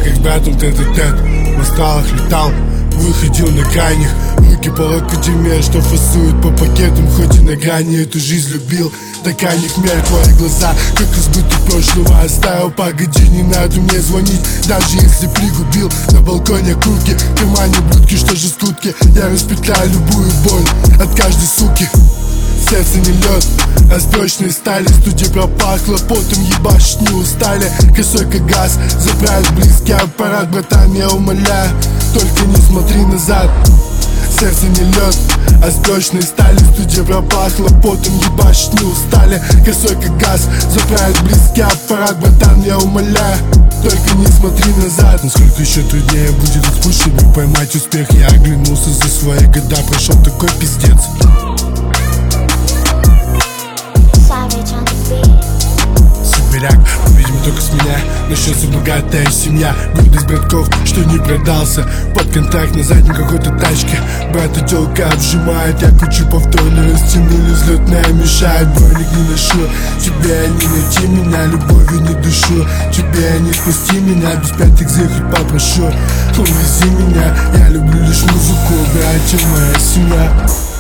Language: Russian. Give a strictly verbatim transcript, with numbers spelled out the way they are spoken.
как с братом тет-а-тет. В астралах летал, выходил на крайних. Руки по локоть имея, что фасуют по пакетам. Хоть и на грани эту жизнь любил, до крайних мер твои глаза, как избыток прошлого оставил. Погоди, не надо мне звонить, даже если пригубил. На балконе курки, в кармане блюдки, что же скутки. Я распетляю любую боль от каждой суки. Сердце не лед, а с прочной стали. Студия пропахла потом, ебашить не устали. Косой как газ, заправить близкий аппарат. Братан, я умоляю, только не смотри назад. Сердце не лед, а с прочной стали. Студия пропахла потом, ебашить не устали. Косой как газ, заправить близкий аппарат. Братан, я умоляю, только не смотри назад. Насколько еще труднее будет от спущенных поймать успех. Я оглянулся за свои года, прошел такой пиздец. Сибиряк, видимо только с меня начнется богатая семья. Гордость братков, что не продался под контракт на задней какой-то тачке. Брата телка обжимает, я кручу повторно, растянули, взлетная мешает. Броник не ношу, тебе не найти меня, любовью не душу. Тебе не спасти меня, без пятых заехать попрошу. Увези меня, я люблю лишь музыку, братья, моя семья.